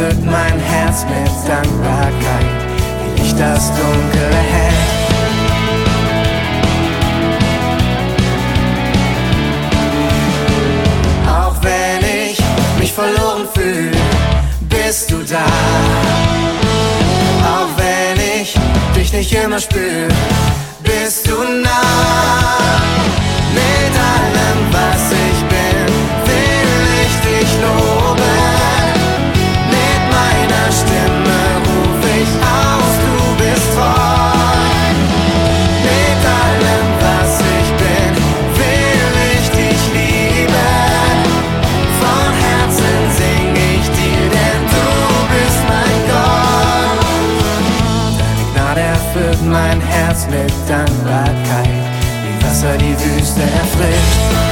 erfüllt mein Herz mit Dankbarkeit, wie Licht das Dunkel erhellt. Auch wenn ich mich verloren fühl, bist du da. Auch wenn ich dich nicht immer spür, bist du nah. Mit allem, was ich bin, will ich dich loben. Mit meiner Stimme ruf ich aus, du bist treu. Mit allem, was ich bin, will ich dich lieben. Von Herzen sing ich dir, denn du bist mein Gott. Deine Gnade erfüllt mein Herz mit Dankbarkeit, wie Wasser die Wüste erfrischt.